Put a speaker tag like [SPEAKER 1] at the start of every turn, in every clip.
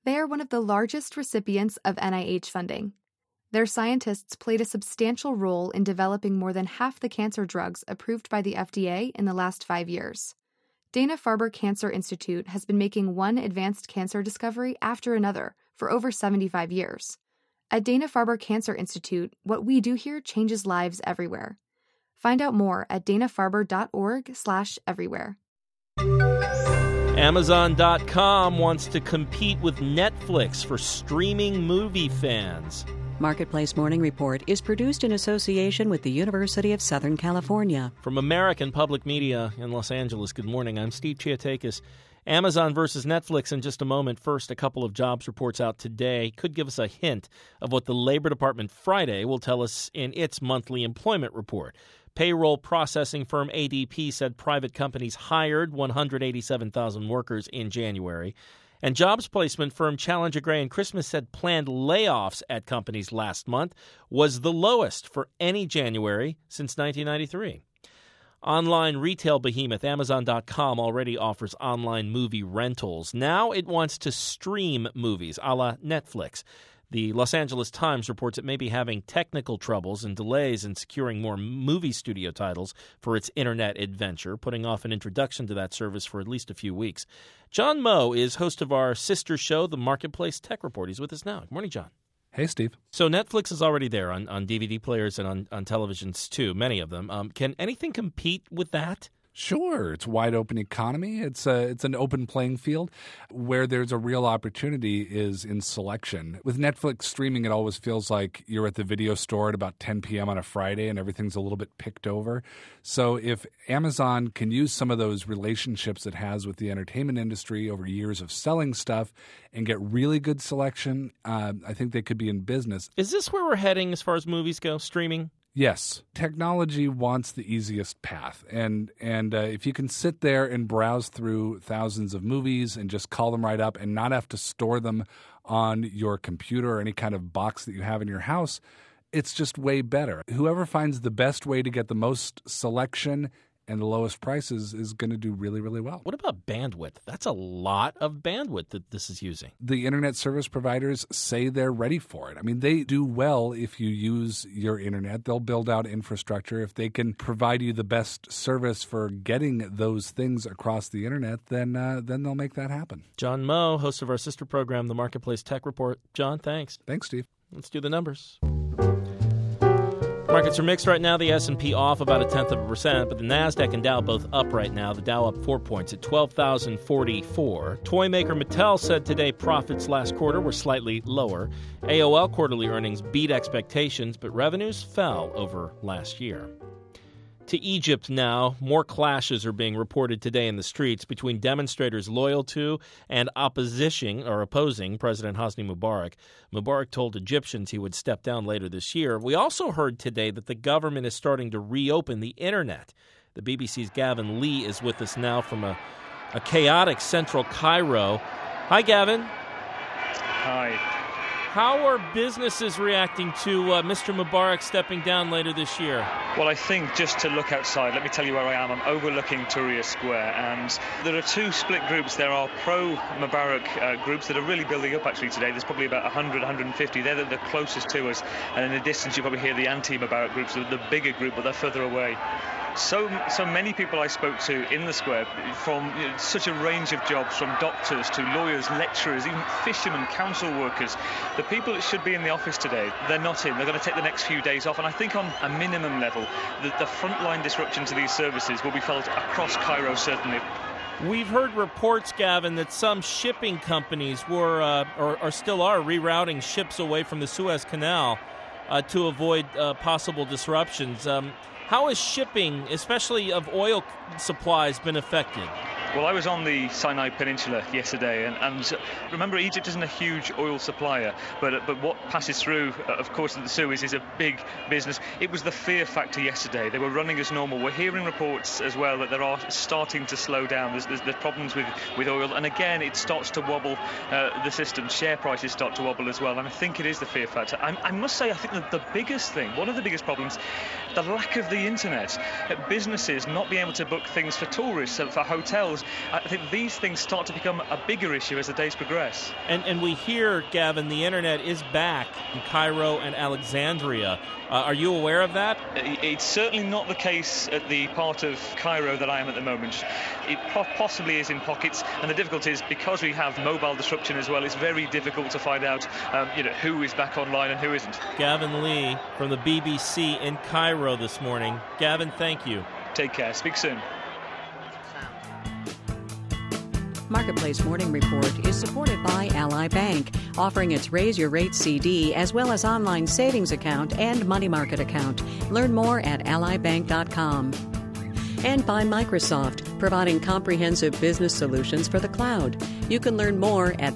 [SPEAKER 1] They are one of the largest recipients of NIH funding. Their scientists played a substantial role in developing more than half the cancer drugs approved by the FDA in the last 5 years. Dana-Farber Cancer Institute has been making one advanced cancer discovery after another for over 75 years. At Dana-Farber Cancer Institute, what we do here changes lives everywhere. Find out more at danafarber.org/everywhere.
[SPEAKER 2] Amazon.com wants to compete with Netflix for streaming movie fans.
[SPEAKER 3] Marketplace Morning Report is produced in association with the University of Southern California.
[SPEAKER 2] From American Public Media in Los Angeles, good morning. I'm Steve Chiatakis. Amazon versus Netflix in just a moment. First, a couple of jobs reports out today could give us a hint of what the Labor Department Friday will tell us in its monthly employment report. Payroll processing firm ADP said private companies hired 187,000 workers in January. And jobs placement firm Challenger Gray & Christmas said planned layoffs at companies last month was the lowest for any January since 1993. Online retail behemoth Amazon.com already offers online movie rentals. Now it wants to stream movies a la Netflix. The Los Angeles Times reports it may be having technical troubles and delays in securing more movie studio titles for its internet adventure, putting off an introduction to that service for at least a few weeks. John Moe is host of our sister show, The Marketplace Tech Report. He's with us now. Good morning, John.
[SPEAKER 4] Hey, Steve.
[SPEAKER 2] So Netflix is already there on DVD players and on televisions, too, many of them. Can anything compete with that?
[SPEAKER 4] Sure. It's a wide open economy. It's an open playing field. Where there's a real opportunity is in selection. With Netflix streaming, it always feels like you're at the video store at about 10 p.m. on a Friday and everything's a little bit picked over. So if Amazon can use some of those relationships it has with the entertainment industry over years of selling stuff and get really good selection, I think they could be in business.
[SPEAKER 2] Is this where we're heading as far as movies go, streaming?
[SPEAKER 4] Yes. Technology wants the easiest path. And if you can sit there and browse through thousands of movies and just call them right up and not have to store them on your computer or any kind of box that you have in your house, it's just way better. Whoever finds the best way to get the most selection and the lowest prices is going to do really, really well.
[SPEAKER 2] What about bandwidth? That's a lot of bandwidth that this is using.
[SPEAKER 4] The internet service providers say they're ready for it. I mean, they do well if you use your internet. They'll build out infrastructure. If they can provide you the best service for getting those things across the internet, then they'll make that happen.
[SPEAKER 2] John Moe, host of our sister program, The Marketplace Tech Report. John, thanks.
[SPEAKER 4] Thanks, Steve.
[SPEAKER 2] Let's do the numbers. Markets are mixed right now. The S&P off about 0.1%, but the NASDAQ and Dow both up right now. The Dow up 4 points at 12,044. Toy maker Mattel said today profits last quarter were slightly lower. AOL quarterly earnings beat expectations, but revenues fell over last year. To Egypt now, more clashes are being reported today in the streets between demonstrators loyal to and opposing President Hosni Mubarak. Mubarak told Egyptians he would step down later this year. We also heard today that the government is starting to reopen the internet. The BBC's Gavin Lee is with us now from a chaotic central Cairo. Hi, Gavin.
[SPEAKER 5] Hi.
[SPEAKER 2] How are businesses reacting to Mr. Mubarak stepping down later this year?
[SPEAKER 5] Well, I think just to look outside, let me tell you where I am. I'm overlooking Tahrir Square, and there are two split groups. There are pro-Mubarak groups that are really building up actually today. There's probably about 100, 150. They're the closest to us, and in the distance you probably hear the anti-Mubarak groups, the bigger group, but they're further away. So many people I spoke to in the square from such a range of jobs, from doctors to lawyers, lecturers, even fishermen, council workers. The people that should be in the office today, they're not in. They're going to take the next few days off. And I think on a minimum level, the frontline disruption to these services will be felt across Cairo, certainly.
[SPEAKER 2] We've heard reports, Gavin, that some shipping companies were or still are rerouting ships away from the Suez Canal to avoid possible disruptions. How has shipping, especially of oil supplies, been affected?
[SPEAKER 5] Well, I was on the Sinai Peninsula yesterday, and remember, Egypt isn't a huge oil supplier, but what passes through, of course, the Suez is a big business. It was the fear factor yesterday. They were running as normal. We're hearing reports as well that they are starting to slow down. There's problems with oil, and again, it starts to wobble the system. Share prices start to wobble as well, and I think it is the fear factor. I must say, I think that the biggest thing, one of the biggest problems, the lack of the internet. Businesses not being able to book things for tourists, for hotels. I think these things start to become a bigger issue as the days progress.
[SPEAKER 2] And we hear, Gavin, the internet is back in Cairo and Alexandria. Are you aware of that?
[SPEAKER 5] It's certainly not the case at the part of Cairo that I am at the moment. It possibly is in pockets, and the difficulty is because we have mobile disruption as well, it's very difficult to find out who is back online and who isn't.
[SPEAKER 2] Gavin Lee from the BBC in Cairo this morning. Gavin, thank you.
[SPEAKER 5] Take care. Speak soon.
[SPEAKER 3] Marketplace Morning Report is supported by Ally Bank, offering its Raise Your Rate CD as well as online savings account and money market account. Learn more at allybank.com. And by Microsoft, providing comprehensive business solutions for the cloud. You can learn more at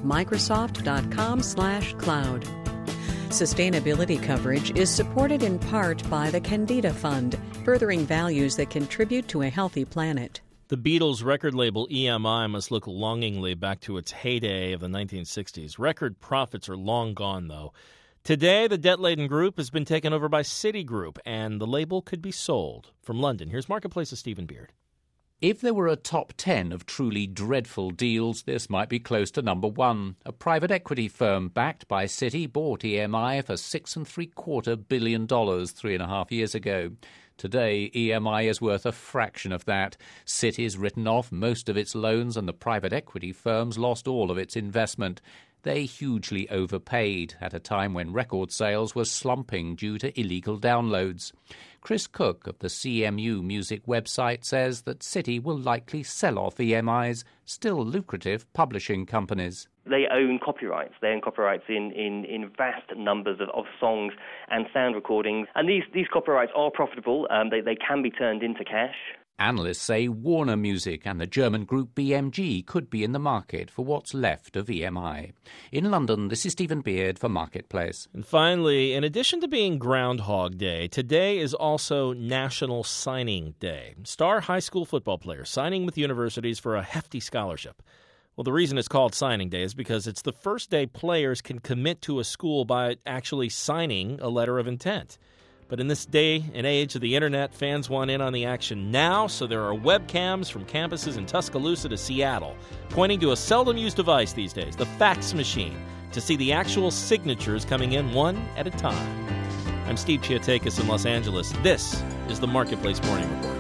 [SPEAKER 3] microsoft.com/cloud. Sustainability coverage is supported in part by the Candida Fund, furthering values that contribute to a healthy planet.
[SPEAKER 2] The Beatles' record label EMI must look longingly back to its heyday of the 1960s. Record profits are long gone, though. Today, the debt-laden group has been taken over by Citigroup, and the label could be sold. From London, here's Marketplace's Stephen Beard.
[SPEAKER 6] If there were a top 10 of truly dreadful deals, this might be close to number 1. A private equity firm backed by Citi bought EMI for $6.75 billion 3.5 years ago. Today, EMI is worth a fraction of that. Citi's written off most of its loans and the private equity firm's lost all of its investment. They hugely overpaid at a time when record sales were slumping due to illegal downloads. Chris Cook of the CMU Music website says that Citi will likely sell off EMI's still lucrative publishing companies.
[SPEAKER 7] They own copyrights. They own copyrights in vast numbers of songs and sound recordings. And these copyrights are profitable. They can be turned into cash.
[SPEAKER 6] Analysts say Warner Music and the German group BMG could be in the market for what's left of EMI. In London, this is Stephen Beard for Marketplace.
[SPEAKER 2] And finally, in addition to being Groundhog Day, today is also National Signing Day. Star high school football players signing with universities for a hefty scholarship. Well, the reason it's called Signing Day is because it's the first day players can commit to a school by actually signing a letter of intent. But in this day and age of the internet, fans want in on the action now, so there are webcams from campuses in Tuscaloosa to Seattle, pointing to a seldom-used device these days, the fax machine, to see the actual signatures coming in one at a time. I'm Steve Chiatakis in Los Angeles. This is the Marketplace Morning Report.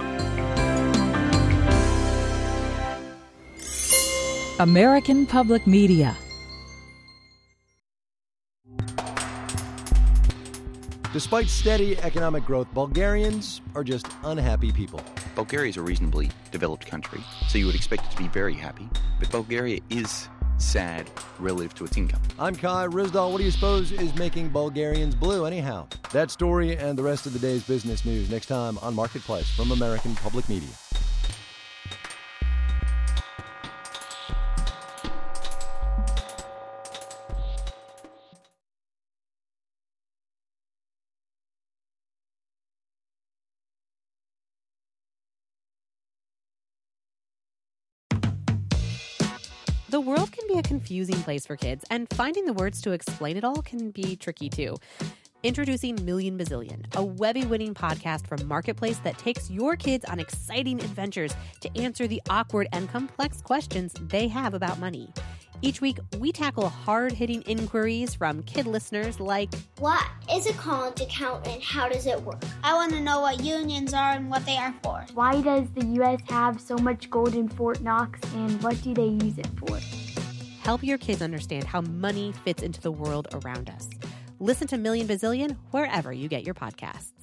[SPEAKER 8] American Public Media.
[SPEAKER 9] Despite steady economic growth, Bulgarians are just unhappy people.
[SPEAKER 10] Bulgaria is a reasonably developed country, so you would expect it to be very happy. But Bulgaria is sad relative to its income.
[SPEAKER 9] I'm Kai Rizdal. What do you suppose is making Bulgarians blue anyhow? That story and the rest of the day's business news next time on Marketplace from American Public Media.
[SPEAKER 11] The world can be a confusing place for kids, and finding the words to explain it all can be tricky too. Introducing Million Bazillion, a Webby-winning podcast from Marketplace that takes your kids on exciting adventures to answer the awkward and complex questions they have about money. Each week, we tackle hard-hitting inquiries from kid listeners like,
[SPEAKER 12] what is a college account and how does it work? I want to know what unions are and what they are for.
[SPEAKER 13] Why does the U.S. have so much gold in Fort Knox and what do they use it for?
[SPEAKER 11] Help your kids understand how money fits into the world around us. Listen to Million Bazillion wherever you get your podcasts.